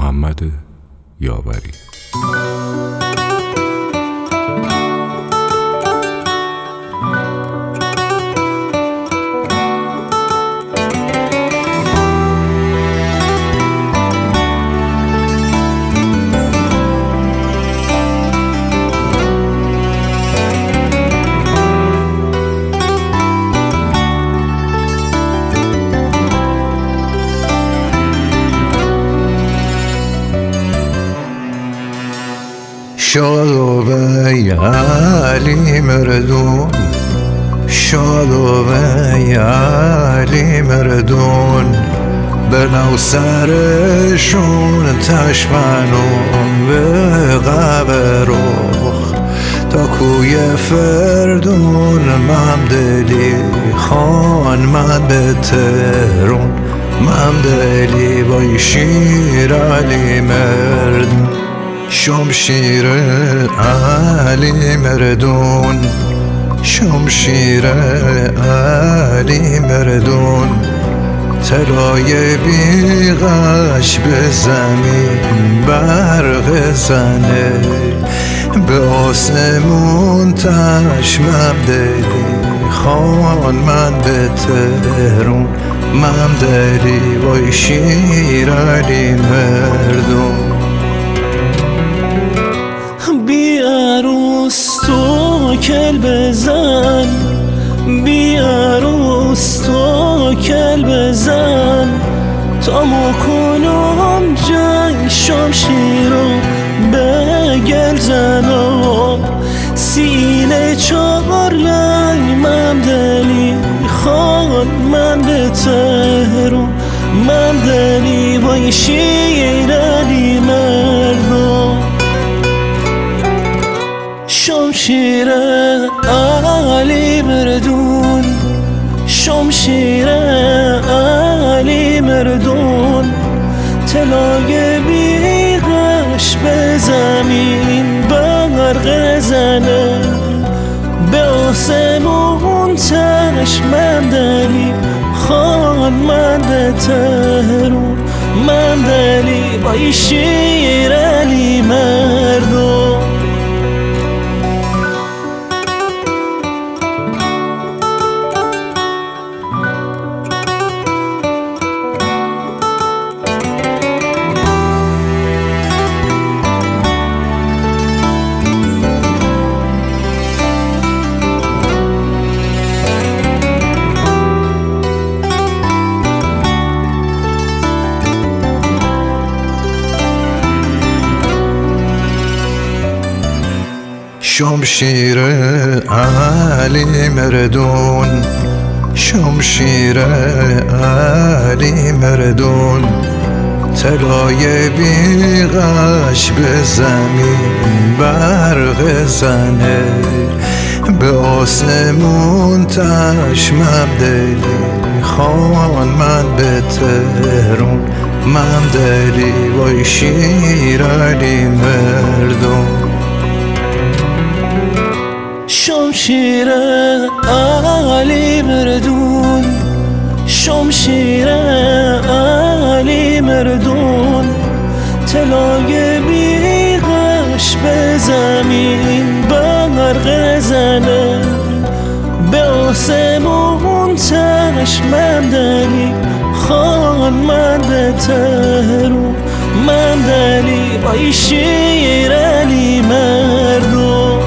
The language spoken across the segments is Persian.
محمد یاوری. شادو ای علی مردون، شادو ای علی مردون، بنو سرشون تشمنون به قبرخ تا کوی فردون. ممدلی خان من به تهرون، ممدلی بای شیر علی مردون. شمشیر علی مردون، شمشیر علی مردون، طلای بیغش به زمین برق زنه، به آسمون تشمم دلی خان من به تهرون. ممدلی وای شیر علی مردون. بی عروس تو کل بزن، بی عروس تو کل بزن، تا مکنم جنگ شمشیرو بگل زنم. سینه چهار لنگ ممدلی خان من به تهرون. ممدلی وای شیر علی مردون. شمشیر علی مردون، شمشیر علی مردون، طلای بیغش به زمین برق زنه، به آسمون تشمم دلی خان من به تهرون. ممدلی وای شیر علی مردون. شمشیر علی مردون، شمشیر علی مردون، طلای بیغش به زمین برق زنه، به آسمون تشمم دلی خان من به تهرون. ممدلی وای شیر علی مردون. شمشیر علی مردون، شمشیر علی مردون، طلای بیغش به زمین برق زنه، به آسمون تشمم دلی خان من به تهرون. ممدلی وای شیر علی مردون.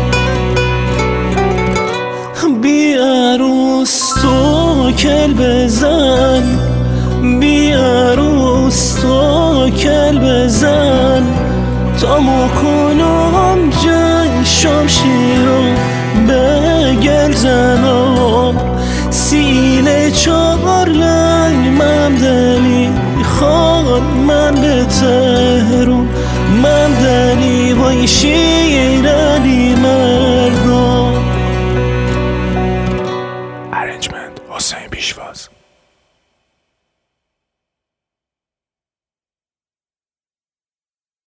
بی عروس تو کل بزن، بی عروس تو کل بزن، تا مکنم جنگ شمشیرو بگل زنم. سینه چهار لنگ ممدلی خان من به تهرون. ممدلی وای شیر